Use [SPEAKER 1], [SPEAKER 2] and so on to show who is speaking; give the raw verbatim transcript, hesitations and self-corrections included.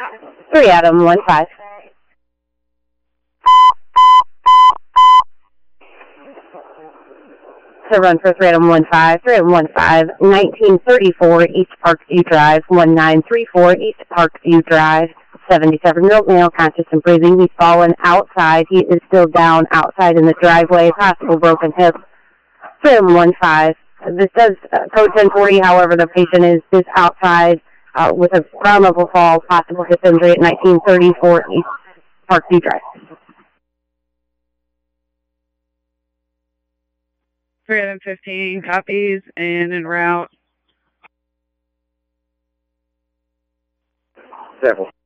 [SPEAKER 1] three Adam, one five. To run for three Adam, one five, three Adam, one five, nineteen thirty-four East Parkview Drive, one nine three four East Parkview Drive, seventy-seven-year-old male, conscious and breathing. He's fallen outside. He is still down outside in the driveway, possible broken hip. three Adam, one five. This does uh, code ten forty, however, the patient is, is outside uh, with a ground level fall, possible hip injury at nineteen thirty-four East Parkview Drive.
[SPEAKER 2] three Adam fifteen copies and en route.
[SPEAKER 3] Several.